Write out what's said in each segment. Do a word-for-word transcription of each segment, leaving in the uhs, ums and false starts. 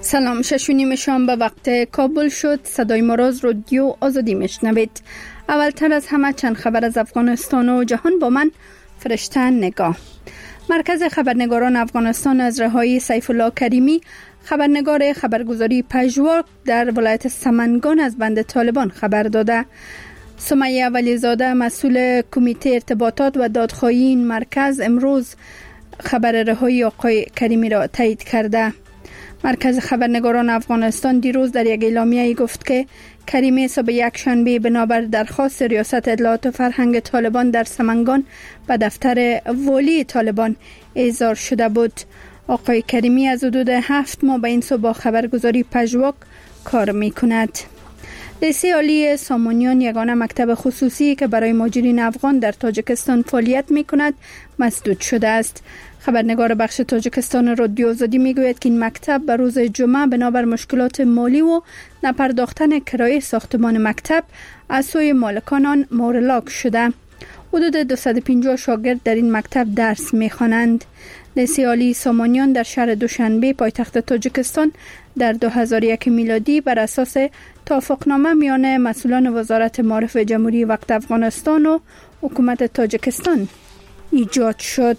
سلام، شش و نیم شام به وقت کابل شد. صدای ما را از رادیو آزادی میشنوید. اولتر از همه چند خبر از افغانستان و جهان با من فرشته نگاه. مرکز خبرنگاران افغانستان از رهایی سیف الله کریمی، خبرنگار خبرگزاری پژواک در ولایت سمنگان، از بند طالبان خبر داده. سمیه ولیزاده، مسئول کمیته ارتباطات و دادخواهی این مرکز، امروز خبر رهایی آقای کریمی را تایید کرده. مرکز خبرنگاران افغانستان دیروز در یک اعلامیه گفت که کریمی صبح یک شنبه بنابر درخواست ریاست اطلاعات و فرهنگ طالبان در سمنگان به دفتر والی طالبان احضار شده بود. آقای کریمی از حدود هفت ماه به این سو با خبرگزاری پژواک کار می کند. لیسه عالی سامانیان، یگانه مکتب خصوصی که برای مهاجرین افغان در تاجیکستان فعالیت می کند، مسدود شده است. خبرنگار بخش تاجیکستان رادیو آزادی می گوید که این مکتب به روز جمعه بنابر مشکلات مالی و نپرداختن کرایه ساختمان مکتب از سوی مالکان آن مورلاک شده. حدود دویست و پنجاه شاگرد در این مکتب درس می خوانند. لیسه عالی سامانیان در شهر دوشنبه پایتخت تاجیکستان در دو هزار و یک میلادی بر اساس توافقنامه میان مسئولان وزارت معارف جمهوری وقت افغانستان و حکومت تاجیکستان ایجاد شد.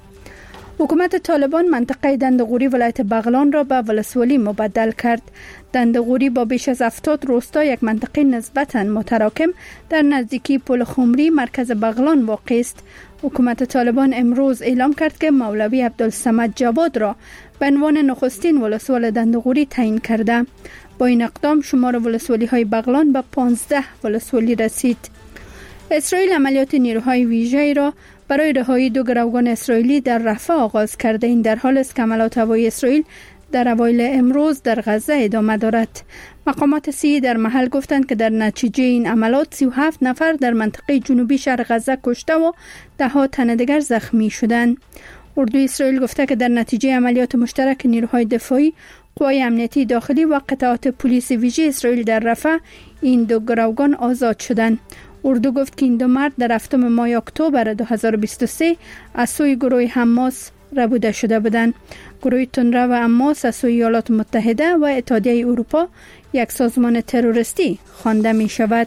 حکومت طالبان منطقه دندغوری ولایت بغلان را به ولسوالی مبدل کرد. دندغوری با بیش از هفتاد روستا، یک منطقه نسبتاً متراکم در نزدیکی پل خمری مرکز بغلان واقع است. حکومت طالبان امروز اعلام کرد که مولوی عبدالصمد جواد را به عنوان نخستین ولسوال دندغوری تعیین کرده. با این اقدام شمار ولسوالی های بغلان به پانزده ولسوالی رسید. اسرائیل عملیات نیروهای ویژه‌ای را برای رهایی دو گروگان اسرائیلی در رفح آغاز کرده. این در حال است که حملات هوایی اسرائیل در اوایل امروز در غزه ادامه دارد. مقامات صحی در محل گفتند که در نتیجه این عملیات سی و هفت نفر در منطقه جنوبی شهر غزه کشته و ده ها تن دیگر زخمی شدند. اردوی اسرائیل گفته که در نتیجه عملیات مشترک نیروهای دفاعی، قوای امنیتی داخلی و قطعات پلیس ویژه اسرائیل در رفح، این دو گروگان آزاد شدند. اردو گفت که این دو مرد در هفتم ماه اکتبر دو هزار و بیست و سه از سوی گروه حماس ربوده شده بودند. گروه تندره و حماس از سوی ایالات متحده و اتحادیه اروپا یک سازمان تروریستی خوانده می شود.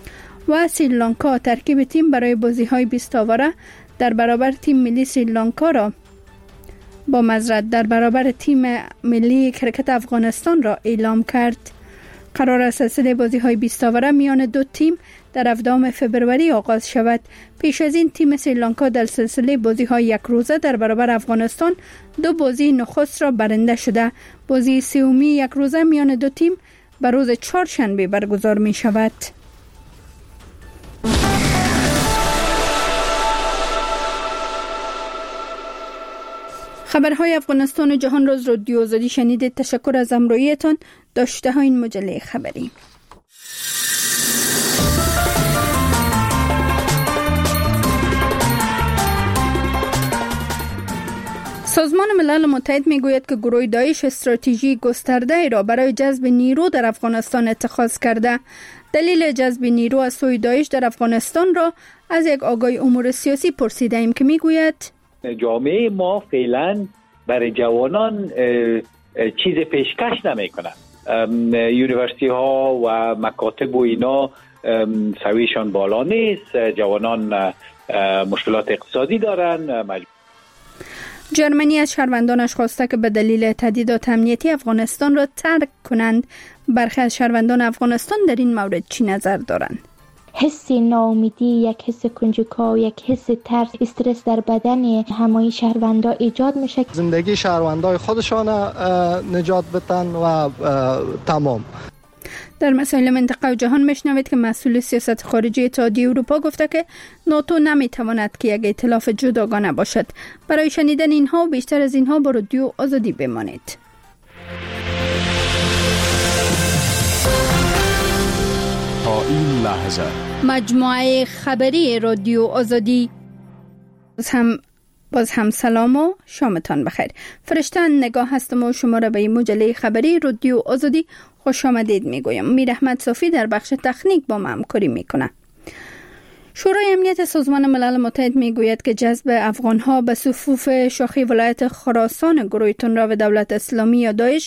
و سریلانکا ترکیب تیم برای بازی های بیست آوره در برابر تیم ملی سریلانکا را با مزرد در برابر تیم ملی کرکت افغانستان را اعلام کرد. قرار است سلسله بازی های بیست آوره میان دو تیم در هفدهم فبروری آغاز شود. پیش از این تیم سریلانکا در سلسله بازی های یک روزه در برابر افغانستان دو بازی نخست را برنده شده. بازی سومی یک روزه میان دو تیم به روز چهارشنبه برگزار می شود. خبرهای افغانستان و جهان را از رادیو آزادی شنیدید. تشکر از همراهیتان. داشته ها این مجله خبری. سازمان ملل متحد میگوید که گروه داعش استراتژی گسترده را برای جذب نیرو در افغانستان اتخاذ کرده. دلیل جذب نیرو از سوی داعش در افغانستان را از یک آگاه امور سیاسی پرسیده ایم که میگوید جامعه ما فعلا برای جوانان چیز پیشکش نمی کنند. یونیورسیتی ها و مکاتب و اینا سویشان بالا نیست. جوانان مشکلات اقتصادی دارن. جرمنی از شهروندانش خواسته که به دلیل تهدیدات امنیتی افغانستان را ترک کنند. برخی از شهروندان افغانستان در این مورد چی نظر دارند؟ حس ناامیدی، یک حس کنجکاو، یک حس ترس، استرس در بدن همه شهروندا ایجاد میشه. زندگی شهروندای خودشان نجات بدن و تمام. در مسائل منطقه و جهان میشنوید که مسئول سیاست خارجی اتحادیه اروپا گفته که ناتو نمیتواند که یک ائتلاف جداگانه باشد. برای شنیدن اینها و بیشتر از اینها با رادیو آزادی بمانید. تا این لحظه مجموعه خبری رادیو آزادی. باز هم باز هم سلام و شامتان بخیر. فرشته نگاه هستم و شما را به این مجله خبری رادیو آزادی خوش آمدید میگویم. میر احمد صافی در بخش تکنیک با ما همکاری میکنه. شورای امنیت سازمان ملل متحد میگوید که جذب افغانها به صفوف شاخه ولایت خراسان گروه تندره و دولت اسلامی یا داعش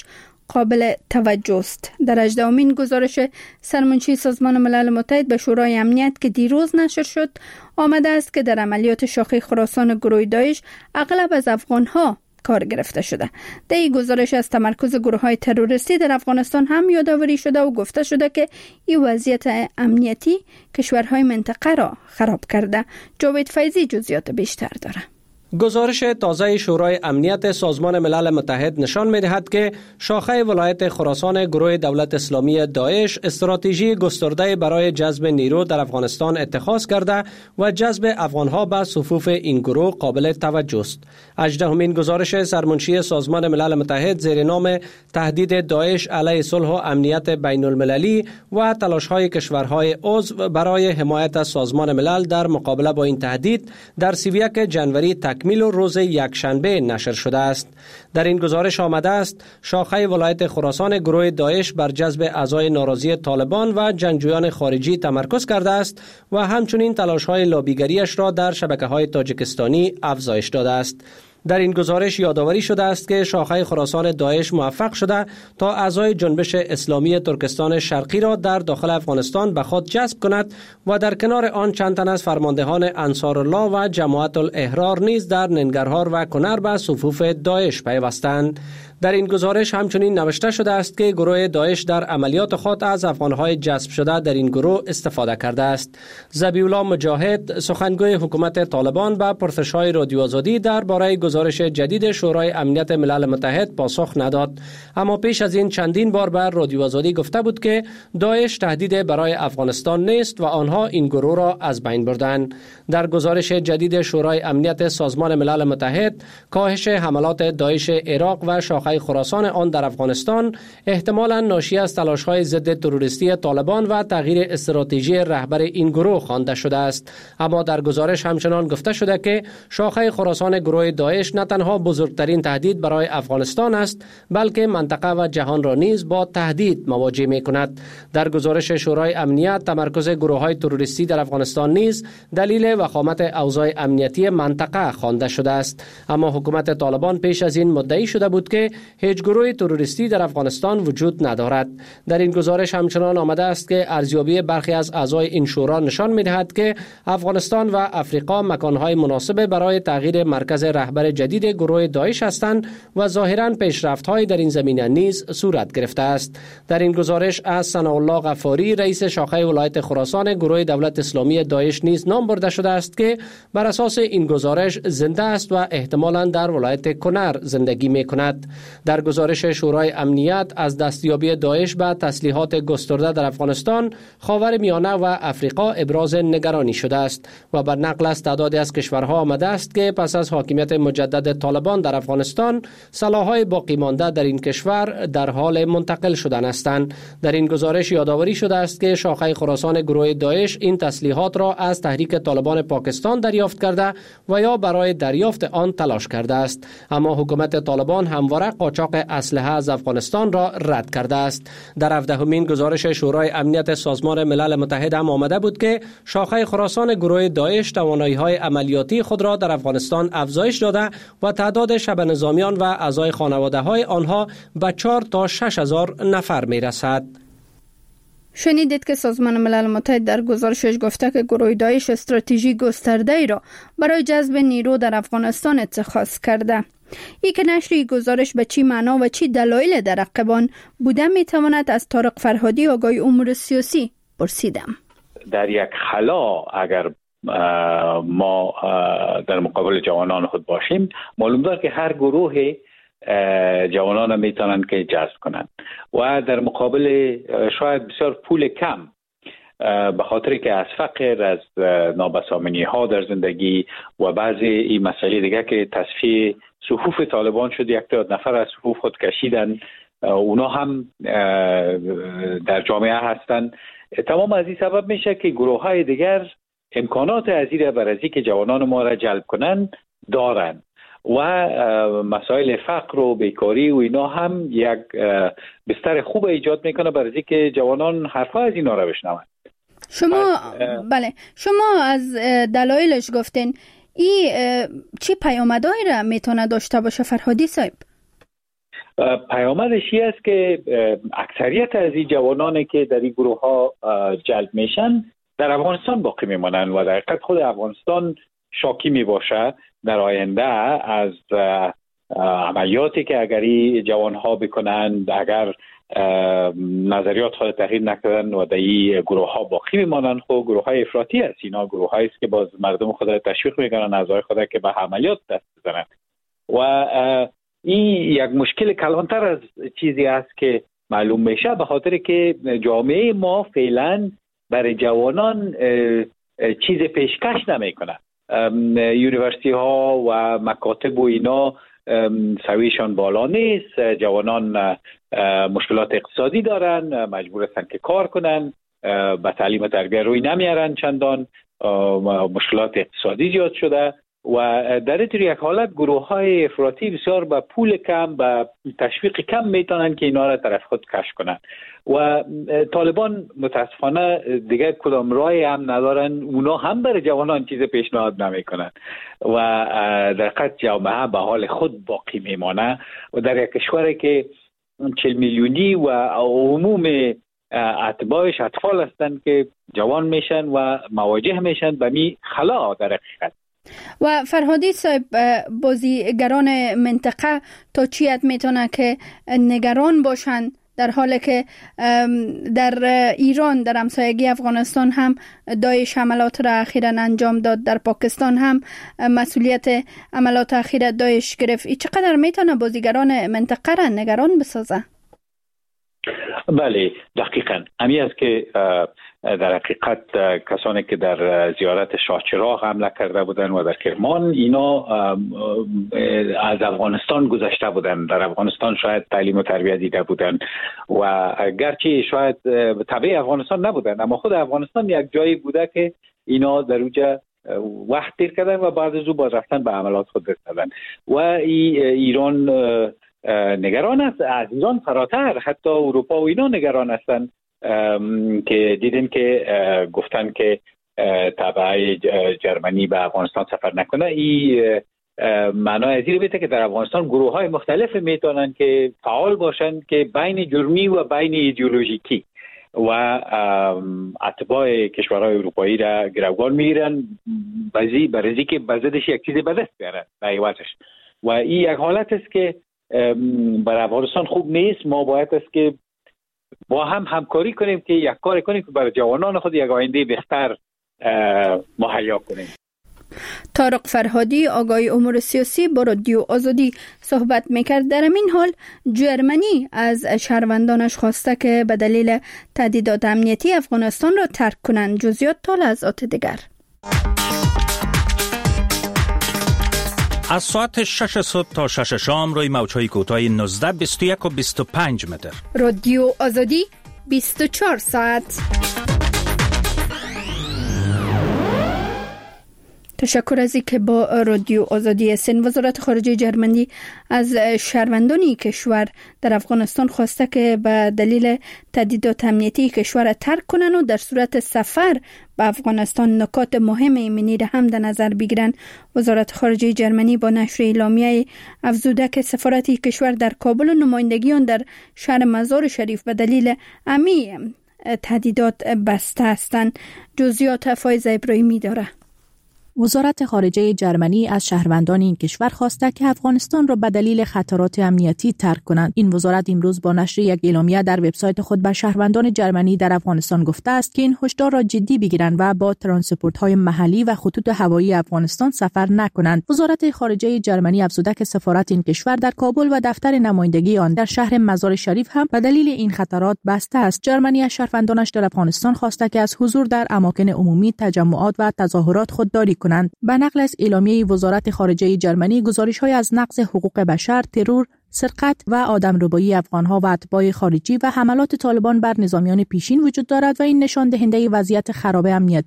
قابل توجه است. در هجدهمین گزارش سرمنشی سازمان ملل متحد به شورای امنیت که دیروز نشر شد آمده است که در عملیات شاخه خراسان گروه داعش اغلب از افغان‌ها کار گرفته شده. در این گزارش از تمرکز گروه‌های تروریستی در افغانستان هم یادآوری شده و گفته شده که این وضعیت امنیتی کشورهای منطقه را خراب کرده. جاوید فیضی جزئیات بیشتر داره. گزارش تازه شورای امنیت سازمان ملل متحد نشان می‌دهد که شاخه ولایت خراسان گروه دولت اسلامی داعش استراتژی گسترده برای جذب نیرو در افغانستان اتخاذ کرده و جذب افغانها به صفوف این گروه قابل توجه است. هجدهمین گزارش سرمنشی سازمان ملل متحد زیر نام تهدید داعش علیه صلح و امنیت بین المللی و تلاش‌های کشورهای عضو برای حمایت از سازمان ملل در مقابله با این تهدید در سی و یک ژانویه تکمیل و روز یکشنبه نشر شده است. در این گزارش آمده است شاخه ولایت خراسان گروه داعش بر جذب اعضای ناراضی طالبان و جنگجویان خارجی تمرکز کرده است و همچنین تلاش‌های لابیگریش را در شبکه‌های تاجیکستانی افزایش داده است. در این گزارش یادآوری شده است که شاخه خراسان داعش موفق شده تا اعضای جنبش اسلامی ترکستان شرقی را در داخل افغانستان به خود جذب کند و در کنار آن چند تن از فرماندهان انصارالله و جماعت الاحرار نیز در ننگرهار و کنر به صفوف داعش پیوستند. در این گزارش همچنین نوشته شده است که گروه داعش در عملیات خود از افغانهای جذب شده در این گروه استفاده کرده است. ذبیح الله مجاهد سخنگوی حکومت طالبان به پرسش‌های رادیو آزادی درباره گزارش جدید شورای امنیت ملل متحد پاسخ نداد، اما پیش از این چندین بار بر رادیو آزادی گفته بود که داعش تهدید برای افغانستان نیست و آنها این گروه را از بین بردند. در گزارش جدید شورای امنیت سازمان ملل متحد کاهش حملات داعش عراق و شاخه خراسان آن در افغانستان احتمالاً ناشی از تلاش‌های ضد تروریستی طالبان و تغییر استراتژی رهبر این گروه خوانده شده است. اما در گزارش همچنان گفته شده که شاخه خراسان گروه داعش نه تنها بزرگترین تهدید برای افغانستان است بلکه منطقه و جهان را نیز با تهدید مواجه می‌کند. در گزارش شورای امنیت تمرکز گروه‌های تروریستی در افغانستان نیز دلیل وخامت اوضاع امنیتی منطقه خوانده شده است. اما حکومت طالبان پیش از این مدعی شده بود که هیچ گروه تروریستی در افغانستان وجود ندارد. در این گزارش همچنان آمده است که ارزیابی برخی از اعضای این شورا نشان می‌دهد که افغانستان و افریقا مکان‌های مناسب برای تغییر مرکز رهبر جدید گروه داعش هستند و ظاهراً پیشرفت‌های در این زمینه نیز صورت گرفته است. در این گزارش از ثناءالله غفاری رئیس شاخه ولایت خراسان گروه دولت اسلامی داعش نیز نام برده شده است که بر اساس این گزارش زنده است و احتمالاً در ولایت کنر زندگی می‌کند. در گزارش شورای امنیت از دستیابی داعش به تسلیحات گسترده در افغانستان، خاورمیانه و افریقا ابراز نگرانی شده است و بر نقل از تعدادی از کشورها آمده است که پس از حاکمیت مجدد طالبان در افغانستان سلاح‌های باقی مانده در این کشور در حال منتقل شدن هستند. در این گزارش یادآوری شده است که شاخه خراسان گروه داعش این تسلیحات را از تحریک طالبان پاکستان دریافت کرده و یا برای دریافت آن تلاش کرده است، اما حکومت طالبان همواره قاچاق اسلحه از افغانستان را رد کرده است. در هفدهمین گزارش شورای امنیت سازمان ملل متحد هم آمده بود که شاخه خراسان گروه داعش توانایی‌های عملیاتی خود را در افغانستان افزایش داده و تعداد شب نظامیان و اعضای خانواده‌های آنها به چهار تا شش هزار نفر می‌رسد. شنیدید که سازمان ملل متحد در گزارشش گفته که گروه داعش استراتژی گسترده‌ای را برای جذب نیرو در افغانستان اتخاذ کرده. یک نشر گزارش به چی معنا و چی دلایل در عقبان بوده میتواند از طارق فرهادی آگاه امور سیاسی پرسیدم. در یک خلا اگر ما در مقابل جوانان خود باشیم، معلوم دار که هر گروه جوانان میتونن که جذب کنند و در مقابل شاید بسیار پول کم به خاطر که از فقر، از نابسامانی ها در زندگی و بعضی این مسئله دیگه که تصفیه صفوف طالبان شد، یک تعداد نفر از صفوف خود کشیدن، اونا هم در جامعه هستن. تمام از این سبب میشه که گروه های دیگر امکانات ازیر برازی که جوانان ما را جلب کنن دارن و مسائل فقر و بیکاری و اینا هم یک بستر خوب ایجاد میکنه برای که جوانان حرفا از اینا را بشنون. شما بله شما از دلایلش گفتین، این چی پیامدهایی را میتونه داشته باشه فرهادی صاحب؟ پیامدش این است که اکثریت از این جوانانی که در این گروه ها جلب میشن در افغانستان باقی میمانند و در حقیقت خود افغانستان شاکی می باشه در آینده از عملیاتی که اگر این جوان ها بکنند، اگر نظریات خود تغییر نکردن و در این گروه ها باقی میمانند. خب گروه های افراطی است، اینا گروه هایی است که باز مردم خود را تشویق میکنن اعضای خود که به عملیات دست بزنند و این یک مشکل کلانتر از چیزی است که معلوم میشه، به خاطر که جامعه ما فعلا برای جوانان چیز پیشکش نمیکنه. یونیورسیتی ها و مکاتب و اینا سویشان بالا نیست، جوانان مشکلات اقتصادی دارن، مجبور هستند که کار کنن، به تعلیم و تربیت روی نمیارن، چندان مشکلات اقتصادی زیاد شده و در این یک حالت گروه های افراطی بسیار با پول کم، با تشویق کم میتونن که اینا را طرف خود کش کنن و طالبان متاسفانه دیگه کدام رای هم ندارن، اونا هم برای جوانان چیز پیشنهاد نمیکنن و در حقیقت جامعه به حال خود باقی میمانه و در یک کشوری که چهل میلیونی و عموم اتباعش اطفال هستند که جوان میشن و مواجه میشن به می خلا در حقیقت. و فرهادی صاحب، بازیگران منطقه تا چی حد میتونه که نگران باشن در حالی که در ایران، در همسایگی افغانستان هم داعش حملات را اخیراً انجام داد، در پاکستان هم مسئولیت حملات اخیر داعش گرفت. ای چقدر میتونه بازیگران منطقه را نگران بسازه؟ بله دقیقاً همین است که در حقیقت کسانی که در زیارت شاه چراغ حمله کرده بودن و در کرمان، اینا از افغانستان گذشته بودن، در افغانستان شاید تعلیم و تربیت دیده بودن و گرچه شاید تبع افغانستان نبودن، اما خود افغانستان یک جایی بوده که اینا در اونجا وقت تیر کردن و بعد از او باز رفتن به عملات خود رسیدن و ایران نگران است. از ایران فراتر حتی اروپا و اینا نگران هستند که دیدن که گفتن که تبع جرمنی به افغانستان سفر نکنه. این معنای از این بیته که در افغانستان گروه های مختلف میتونن که فعال باشن که بین جرمی و بین ایدئولوژیکی و اتباع کشورهای اروپایی را گروگان میگیرن بعضی برای که بزدش یک چیز به دست بیارن به عوضش و این یک حالت است که برای افغانستان خوب نیست. ما باید است که با هم همکاری کنیم که یک کار کنیم که برای جوانان خود یک آینده بهتر مهیا کنیم. طارق فرهادی، آگاهی امور سیاسی، با رادیو آزادی صحبت میکرد. در این حال جرمنی از شهروندانش خواسته که به دلیل تهدیدات امنیتی افغانستان را ترک کنند. جزئیات تا لحظات دیگر. از ساعت شش صبح تا شش شام روی موج‌های کوتاه نوزده، بیست و یک و بیست و پنج متر. رادیو آزادی بیست و چهار ساعت. تشکر از اینکه با رادیو آزادی هستین. وزارت خارجه جرمنی از شهروندان کشور در افغانستان خواسته که به دلیل تهدیدات امنیتی کشور را ترک کنند و در صورت سفر به افغانستان نکات مهم ایمنی را هم در نظر بگیرند. وزارت خارجه جرمنی با نشر اعلامیه افزوده که سفارت کشور در کابل و نمایندگیان در شهر مزار شریف به دلیل امی تهدیدات بسته هستند. جزئیات فایزه ابراهیمی داره. وزارت خارجه جرمنی از شهروندان این کشور خواسته که افغانستان را به دلیل خطرات امنیتی ترک کنند. این وزارت امروز با نشر یک اعلامیه در وبسایت خود به شهروندان جرمنی در افغانستان گفته است که این هشدار را جدی بگیرند و با ترانسپورت‌های محلی و خطوط هوایی افغانستان سفر نکنند. وزارت خارجه جرمنی افزوده که سفارت این کشور در کابل و دفتر نمایندگی آن در شهر مزار شریف هم به دلیل این خطرات بسته است. جرمنی از شهروندانش در افغانستان خواسته که از حضور در اماکن عمومی، تجمعات و تظاهرات خودداری کنند. به نقل از اعلامیه وزارت خارجه جرمنی، گزارش‌های از نقض حقوق بشر، ترور، سرقت و آدمربایی افغان‌ها و اتباع خارجی و حملات طالبان بر نظامیان پیشین وجود دارد و این نشان دهنده وضعیت خراب امنیتی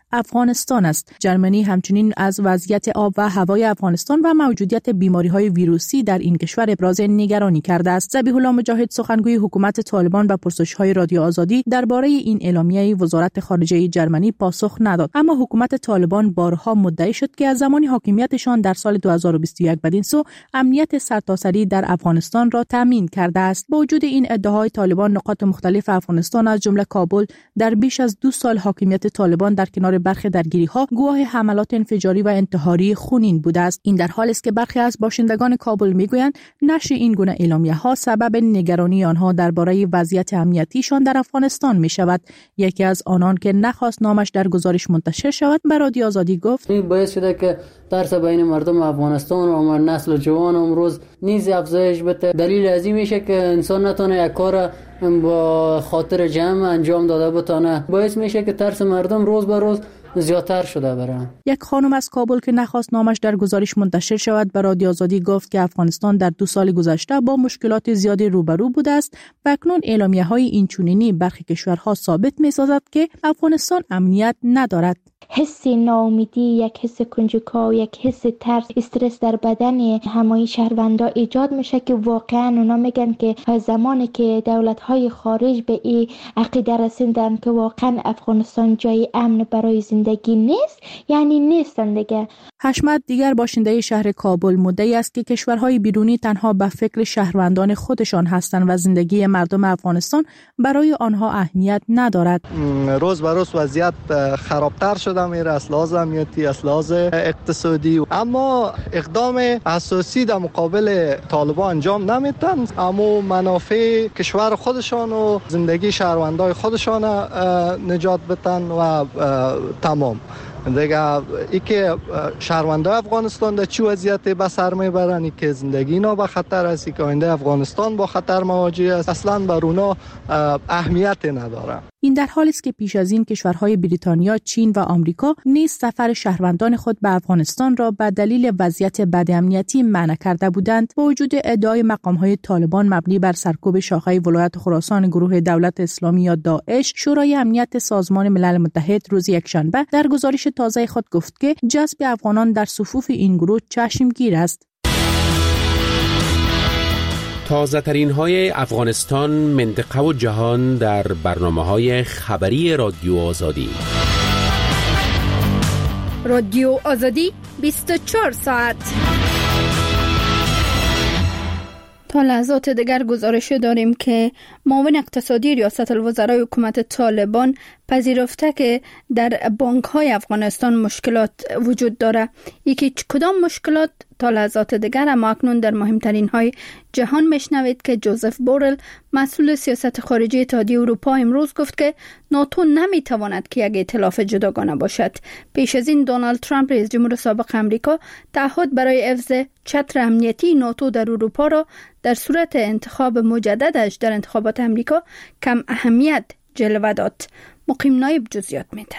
افغانستان است. جرمنی همچنین از وضعیت آب و هوای افغانستان و موجودیت بیماری‌های ویروسی در این کشور ابراز نگرانی کرده است. ذبیح الله مجاهد سخنگوی حکومت طالبان به پرسش‌های رادیو آزادی درباره این اعلامیه وزارت خارجه جرمنی پاسخ نداد، اما حکومت طالبان بارها مدعی شد که از زمان حاکمیتشان در سال دو هزار و بیست و یک بدین سو امنیت سرتاسری در افغانستان را تامین کرده است. با وجود این ادعاهای طالبان، نقاط مختلف افغانستان از جمله کابل در بیش از دو سال حاکمیت طالبان در کنار برخی درگیری‌ها گواه حملات انفجاری و انتحاری خونین بوده است. این در حالی است که برخی از باشندگان کابل میگویند نشر این گونه اعلامیه‌ها سبب نگرانی آنها درباره وضعیت امنیتیشان در افغانستان می‌شود. یکی از آنان که نخواست نامش در گزارش منتشر شود به رادیو آزادی گفت: این باعث شده که ترس بین مردم افغانستان و نسل جوان امروز نیز افزایش بده. دلیل از این میشه که انسان نتونه یک کار با خاطر جمع انجام داده بتونه. باعث میشه که ترس مردم روز به روز زیادتر شده بره. یک خانم از کابل که نخواست نامش در گزارش منتشر شود به رادیو آزادی گفت که افغانستان در دو سال گذشته با مشکلات زیادی روبرو بوده است و اکنون اعلامیه‌های اینچنینی برخی کشورها ثابت می‌سازد که افغانستان امنیت ندارد. حس ناامیدی، یک حس کنجکاو، یک حس ترس، استرس در بدن همه شهروندا ایجاد میشه که واقعا اونا میگن که زمانی که دولت‌های خارج به این عقیده رسیدن که واقعا افغانستان جای امن برای زندگی نیست، یعنی نیستن دیگه. حشمت دیگر باشنده شهر کابل مدعی است که کشورهای بیرونی تنها به فکر شهروندان خودشان هستند و زندگی مردم افغانستان برای آنها اهمیت ندارد. روز به روز وضعیت خرابتر شده میره از لحاظ امنیتی، از لحاظ اقتصادی، اما اقدام اساسی در مقابل طالبان انجام نمیدن. اما منافع کشور خودشان و زندگی شهروندای خودشان نجات بدن و تمام. دیگه ای که شهروندای افغانستان در چه وضعیتی به سر میبرن، ای که زندگی اینا به خطر است، ای که آینده افغانستان با خطر مواجه است، اصلا بر اونا اهمیت نداره. این در حالی است که پیش از این کشورهای بریتانیا، چین و آمریکا نیز سفر شهروندان خود به افغانستان را به دلیل وضعیت بد امنیتی منع کرده بودند. با وجود ادعای مقام‌های طالبان مبنی بر سرکوب شاخه ولایت خراسان گروه دولت اسلامی یا داعش، شورای امنیت سازمان ملل متحد روز یکشنبه در گزارش تازه خود گفت که جذب افغانان در صفوف این گروه چشمگیر است. تازه ترین های افغانستان، منطقه و جهان در برنامه های خبری رادیو آزادی. رادیو آزادی بیست و چهار ساعت. تا لحظات دیگر گزارش داریم که معاون اقتصادی ریاست الوزرای حکومت طالبان پذیرفته که در بانک های افغانستان مشکلات وجود داره. یکی کدام مشکلات تا لحظات دیگر، اما اکنون در مهمترین های جهان میشنوید که جوزف بورل مسئول سیاست خارجی اتحادیه اروپا امروز گفت که ناتو نمیتواند که یک ائتلاف جداگانه باشد. پیش از این دونالد ترامپ رئیس جمهور سابق امریکا تعهد برای حفظ چتر امنیتی ناتو در اروپا را در صورت انتخاب مجددش در انتخابات امریکا کم اهمیت جلوه داد. مقیم نایب جزئیات میده.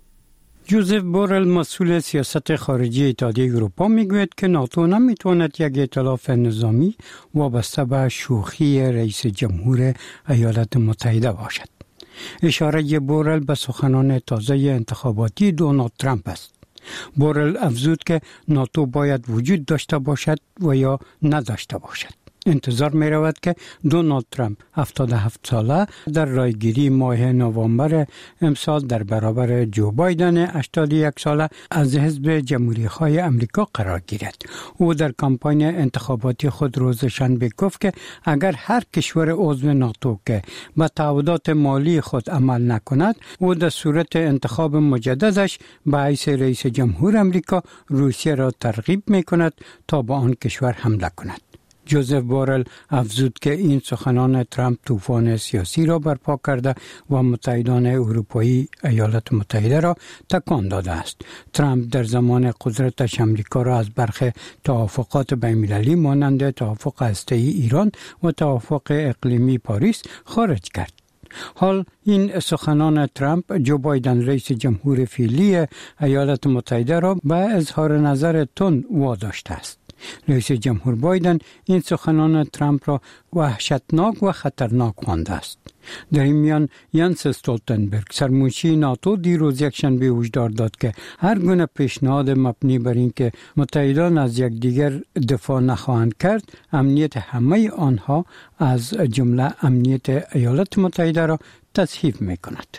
جوزف بورل مسئول سیاست خارجی اتحادیه اروپا میگوید که ناتو نمیتواند یک ائتلاف نظامی وابسته به شوخی رئیس جمهور ایالات متحده باشد. اشاره بورل به سخنان تازه انتخاباتی دونالد ترامپ است. بورل افزود که ناتو باید وجود داشته باشد و یا نداشته باشد. انتظار می رود که دونالد ترامپ هفتاد و هفت ساله در رایگیری ماه نوامبر امسال در برابر جو بایدن هشتاد و یک ساله از حزب جمهوری خواهی امریکا قرار گیرد. او در کمپاین انتخاباتی خود روز شنبه گفت که اگر هر کشور عضو ناتو که به تعهدات مالی خود عمل نکند، او در صورت انتخاب مجددش به حیث رئیس جمهور امریکا روسیه را ترغیب می کند تا به آن کشور حمله کند. جوزف بورل افزود که این سخنان ترامپ طوفان سیاسی را برپا کرده و متحدان اروپایی ایالات متحده را تکان داده است. ترامپ در زمان قدرتش امریکا را از برخی توافقات بین‌المللی مانند توافق هسته‌ای ایران و توافق اقلیمی پاریس خارج کرد. حال این سخنان ترامپ جو بایدن رئیس جمهور فعلی ایالات متحده را به اظهار نظر تند واداشته است. رئیس جمهور بایدن این سخنان ترامپ را وحشتناک و خطرناک خوانده است. در این میان ینس استولتنبرگ سرمنشی ناتو دیروز یکشنبه هشدار داد که هر گونه پیشنهاد مبنی بر اینکه متحدان از یکدیگر دفاع نخواهند کرد امنیت همه آنها از جمله امنیت ایالات متحده را تضعیف می‌کند.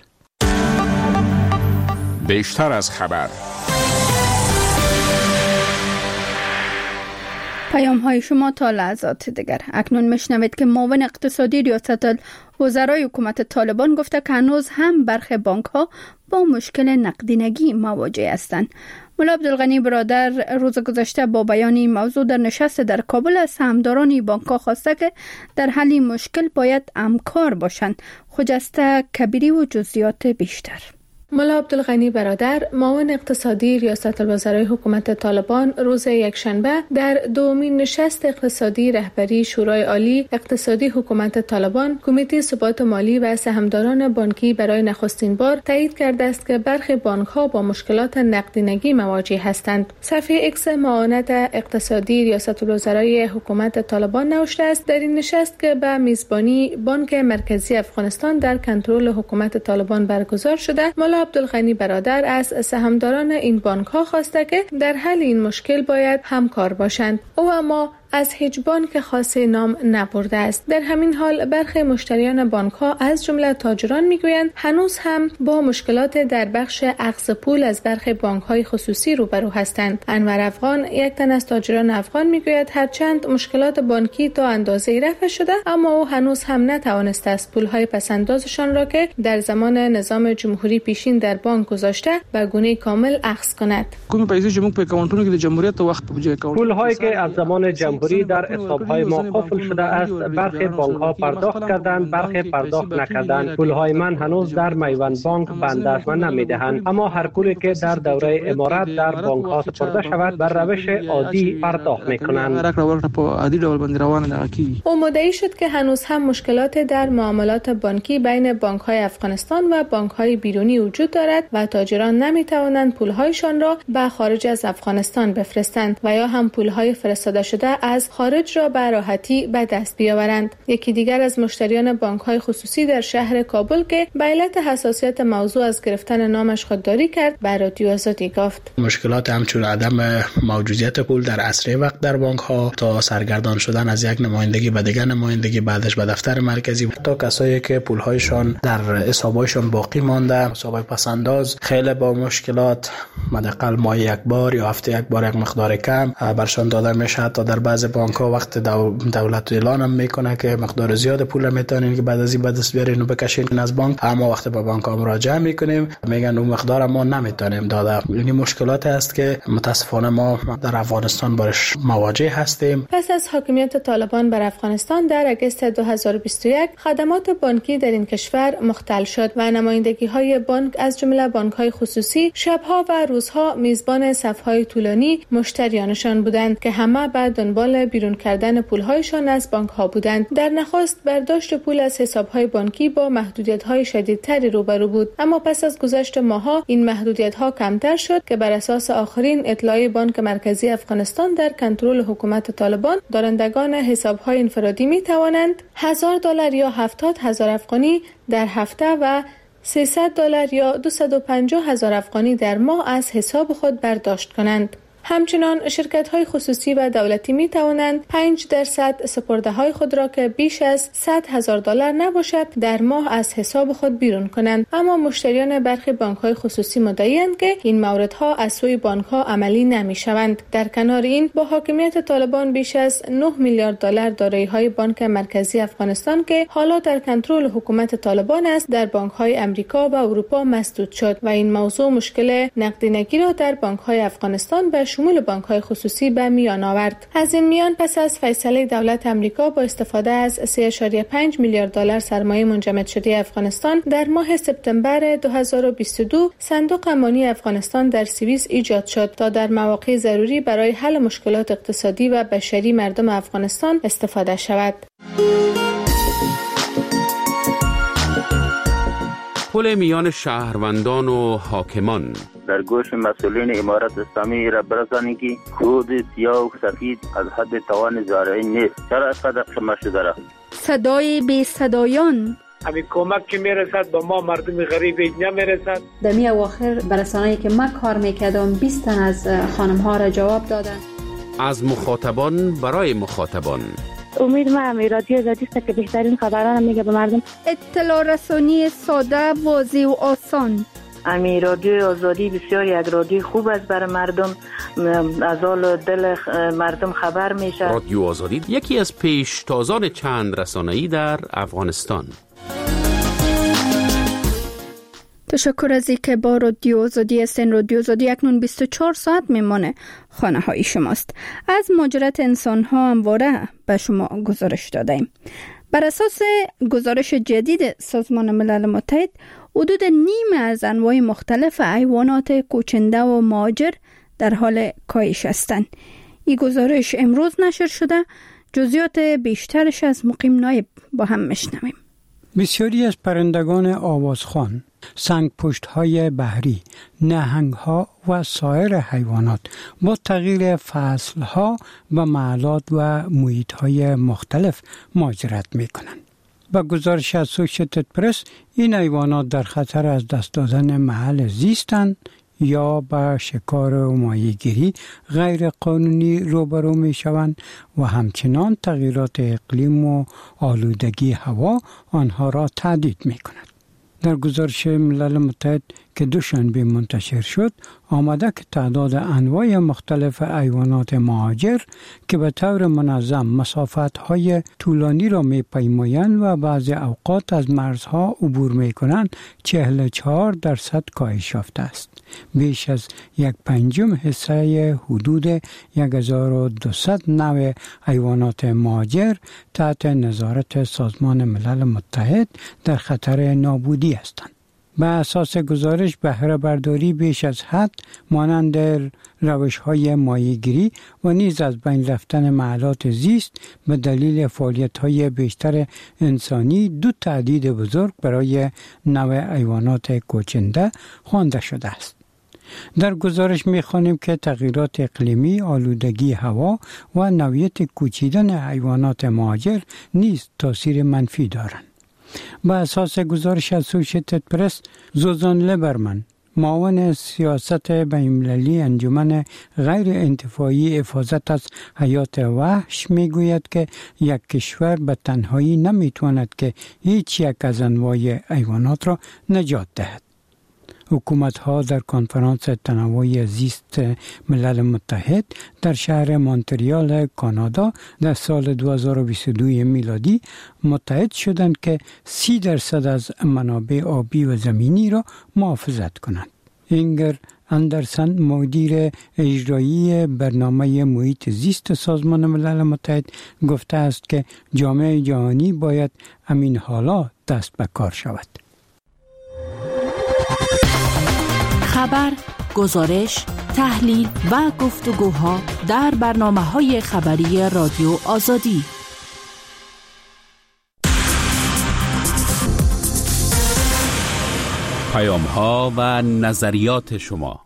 بیشتر از خبر پیام های شما تا لحظات دیگر. اکنون میشنوید که معاون اقتصادی ریاست وزرای حکومت طالبان گفته که هنوز هم برخی بانک ها با مشکل نقدینگی مواجه هستند. ملا عبدالغنی برادر روز گذشته با بیان این موضوع در نشست در کابل از سهامداران بانک ها خواسته که در حل این مشکل باید همکار باشند. خجسته کبیری و جزئیات بیشتر. ملا عبدالغنی برادر معاون اقتصادی ریاست الوزرای حکومت طالبان روز یکشنبه در دومین نشست اقتصادی رهبری شورای عالی اقتصادی حکومت طالبان کمیته ثبات مالی و سهامداران بانکی برای نخستین بار تایید کرده است که برخی بانک‌ها با مشکلات نقدینگی مواجه هستند. صفحه ایکس معاونت اقتصادی ریاست الوزرای حکومت طالبان نوشته است در این نشست که به میزبانی بانک مرکزی افغانستان در کنترل حکومت طالبان برگزار شده، ملا عبدالغنی برادر از سهامداران این بانک ها خواسته که در حل این مشکل باید همکار باشند. او اما از هیچ بانک خاص نام نبرده است. در همین حال برخی مشتریان بانک ها از جمله تاجران میگویند هنوز هم با مشکلات در بخش اخذ پول از برخی بانک های خصوصی روبرو هستند. انور افغان یک تن از تاجران افغان میگوید هرچند مشکلات بانکی تا اندازه‌ای رفع شده اما او هنوز هم نتوانسته است پول های پسندازشان را که در زمان نظام جمهوری پیشین در بانک گذاشته به گونه کامل اخذ کند. پول هایی که از زمان جمهوری در حساب‌های ما قفل شده است، برخی بانک‌ها پرداخت کردند، برخی پرداخت نکردند. پول‌های من هنوز در میوان بانک به دست من نمی‌دهند، اما هر پولی که در دوره امارات در بانک‌ها سپرده شود بر روش عادی پرداخت می‌کنند. او مدعی شد که هنوز هم مشکلات در معاملات بانکی بین بانک‌های افغانستان و بانک‌های بیرونی وجود دارد و تاجران نمی‌توانند پول‌هایشان را به خارج از افغانستان بفرستند و یا هم پول‌های فرستاده شده از خارج را به راحتی به دست بیاورند. یکی دیگر از مشتریان بانک‌های خصوصی در شهر کابل که به علت حساسیت موضوع از گرفتن نامش خودداری کرد به رادیو آزادی گفت مشکلات همچون عدم موجودیت پول در اسرع وقت در بانک‌ها تا سرگردان شدن از یک نمایندگی به دیگر نمایندگی بعدش به دفتر مرکزی تا کسایی که پول‌هایشان در حساب‌هایشان باقی مانده حساب پسنداز خیلی با مشکلات حداقل ماه یک بار یا هفته یک بار یک مقدار کم برشان داده میشه. تا در بعض بانک‌ها وقت دولت اعلان هم میکنه که مقدار زیاد پول میتونین که بعد از این به دست بیارین و بکشین از بانک، اما وقتی به بانک مراجعه میکنیم میگن اون مقدار ما نمیتونیم داده. یعنی مشکلات است که متاسفانه ما در افغانستان برش مواجه هستیم. پس از حاکمیت طالبان بر افغانستان در اگست دو هزار و بیست و یک خدمات بانکی در این کشور مختل شد و نمایندگی‌های بانک از جمله بانک‌های خصوصی شب‌ها و روزها میزبان صف‌های طولانی مشتریانشان بودند که همه بعد دنبال بیرون کردن پول‌هایشان از بانک‌ها بودند. در نخست برداشت پول از حساب‌های بانکی با محدودیت‌های شدیدتری روبرو بود، اما پس از گذشت ماه‌ها این محدودیت‌ها کمتر شد که بر اساس آخرین اطلاع بانک مرکزی افغانستان در کنترل حکومت طالبان دارندگان حساب‌های انفرادی می‌توانند هزار دلار یا هفتاد هزار افغانی در هفته و سیصد دلار یا دویست و پنجاه هزار افغانی در ماه از حساب خود برداشت کنند. همچنان شرکت‌های خصوصی و دولتی می توانند پنج درصد سپرده‌های خود را که بیش از صد هزار دلار نباشد در ماه از حساب خود بیرون کنند، اما مشتریان برخی بانک‌های خصوصی مدعی‌اند که این موردها از سوی بانک‌ها عملی نمی‌شوند. در کنار این با حاکمیت طالبان بیش از نه میلیارد دلار دارایی‌های بانک مرکزی افغانستان که حالا در کنترل حکومت طالبان است در بانک‌های امریکا و اروپا مسدود شد و این موضوع مشکل نقدینگی را در بانک‌های افغانستان به شمول بانک‌های خصوصی به میان آورد. از این میان پس از فیصله دولت آمریکا با استفاده از سه ممیز پنج میلیارد دلار سرمایه منجمد شده افغانستان در ماه سپتامبر دو هزار و بیست و دو صندوق امانی افغانستان در سوئیس ایجاد شد تا در مواقع ضروری برای حل مشکلات اقتصادی و بشری مردم افغانستان استفاده شود. تداخل میان شهروندان و حاکمان. در گوش مسئولین امارت اسلامی را برسانید که کود سیاه و سفید از حد توان زارعی نیست. چرا اینقدر قمه شده را؟ صدای بی صدایان. همین کمک که میرسد به ما مردم غریب نمیرسد. در می اواخر برسانه‌ای که ما کار میکردم بیست تن از خانم ها را جواب دادن. از مخاطبان برای مخاطبان. امید ما هم رادیو آزادی است که بهترین خبران میگه به مردم. اطلاع رسانی ساده، واضح و آسان. امی رادیو آزادی بسیار یک رادیو خوب است برای مردم، از حال دل مردم خبر میشه. رادیو آزادی یکی از پیشتازان چند رسانه‌ای در افغانستان. تشکر از اینکه با رادیو آزادی هستین. رادیو آزادی اکنون بیست و چهار ساعت میمانه خانه های شماست. از مهاجرت انسان ها همواره به شما گزارش دادیم. بر اساس گزارش جدید سازمان ملل متحد، حدود نیم از انواع مختلف حیوانات کوچنده و مهاجر در حال کاهش هستند. این گزارش امروز نشر شده. جزئیات بیشترش از مقیم نایب با هم میشنویم. بسیاری از پرندگان آوازخوان، سنگ پشت های بحری، نهنگ ها و سایر حیوانات با تغییر فصل ها و محلات و محیط های مختلف مهاجرت می کنند. با گزارش اسوسییتد پرس، این حیوانات در خطر از دست دادن محل زیستند یا با شکار و ماهیگیری غیر قانونی روبرو می شوند و همچنان تغییرات اقلیم و آلودگی هوا آنها را تهدید می کند. در گزارش ملل متحد که دوشنبه منتشر شد، آمده که تعداد انواع مختلف حیوانات مهاجر که به طور منظم مسافت‌های طولانی را می‌پیمایند و بعضی اوقات از مرزها عبور می‌کنند، چهل و چهار درصد کاهش یافته است. بیش از یک پنجم حصه حدود یک هزار و دویست نوع حیوانات مهاجر تحت نظارت سازمان ملل متحد در خطر نابودی هستند. به اساس گزارش، بهره برداری بیش از حد مانند روش‌های ماهیگیری و نیز از بین رفتن محلات زیست به دلیل فعالیت‌های بیشتر انسانی دو تهدید بزرگ برای نوع حیوانات کوچنده خوانده شده است. در گزارش می‌خوانیم که تغییرات اقلیمی، آلودگی هوا و نوعیت کوچیدن حیوانات مهاجر نیز تاثیر منفی دارند. با اساس گزارش اسوسییتد پرس، زوزان لیبرمن، معاون سیاست بین‌المللی انجمن غیر انتفاعی حفاظت از حیات وحش میگوید که یک کشور به تنهایی نمیتواند که هیچ یک از انواع حیوانات را نجات دهد. حکومت‌ها در کنفرانس تنوع زیست ملل متحد در شهر مونتریال کانادا در سال دو هزار و بیست و دو میلادی متحد شدند که سی درصد از منابع آبی و زمینی را محافظت کنند. اینگر اندرسن، مدیر اجرایی برنامه محیط زیست سازمان ملل متحد، گفته است که جامعه جهانی باید همین حالا دست به کار شود. خبر، گزارش، تحلیل و گفتگوها در برنامه‌های خبری رادیو آزادی. پیام‌ها و نظریات شما.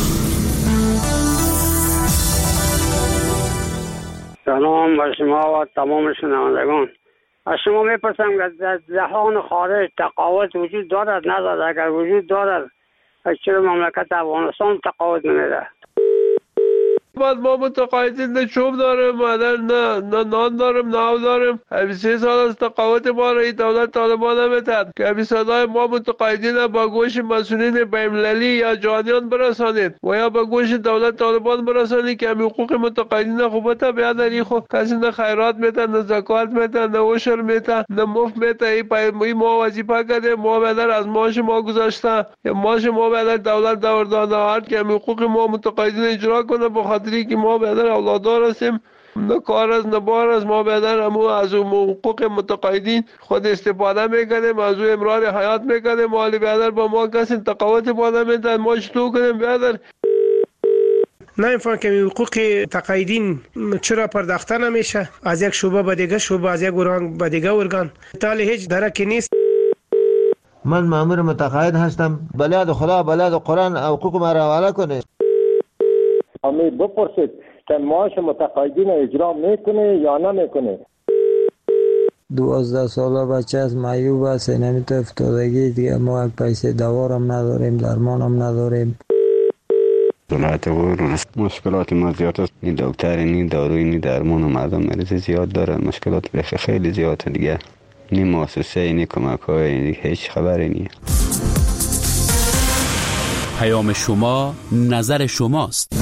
سلام بر شما و تمام شنوندگان. از شما میپرسم که در جهان خارج تقاوت وجود دارد ندارد؟ اگر وجود دارد چرا مملکت افغانستان تقاوت نمیده؟ بعد ما متقاعدین نه چوب داریم، مادر نه نه نان داریم، نه آب داریم. همین سه سال از تقاوت ما را این دولت طالبان نمیتد که همین صدای ما متقاعدین با گوش مسئولین بین‌المللی یا جهانیان برسانید و یا با گوش دولت طالبان برسانید که همین حقوق متقاعدین خوبت بیادری خود کسی نه خیرات میتن، نه زکات میتن، نه عشر میتن، نه مفت میتن. این پای ما وظیفه کرده، ما بدر از ماش ما گذاشته یا ماش ما بدر دولت دور داده هر که همین حقوق ما متقاعدین اجرا کنه. بخاطر که ما بیادر اولادار هستیم، نه کار از نه بار از ما بیادر همون از اون حقوق متقاعدین خود استفاده میکنیم، از اون امرار حیات میکنیم. مالی بیادر با ما کسی تقاوت باده میدن، ما چطور کنیم بیادر؟ نمیفهم که حقوق تقاعدین چرا پرداخته نمیشه از یک شعبه به دیگه شعبه، از یک ارگان به دیگه ارگان؟ تالی هیچ درکی نیست. من مأمور متقاعد هستم. بلاد خدا بلاد قرآن حقوق ما را حواله کنه. امی بپرسید که معاش متقاعدین اجرا میکنه یا نمیکنه. دوازده ساله بچه از معیوب است، نمیتونه افتادگی دیگه، ما یک پیسه دوارم نداریم، درمانم نداریم. دولت ورون مشکلات ما زیاد است. این دکتر این داروی این درمان و مردم مریض زیاد دارن، مشکلات بخی خیلی زیاده دیگه. نی مؤسسه نی کمک های هیچ خبری نیست. پیام شما نظر شماست.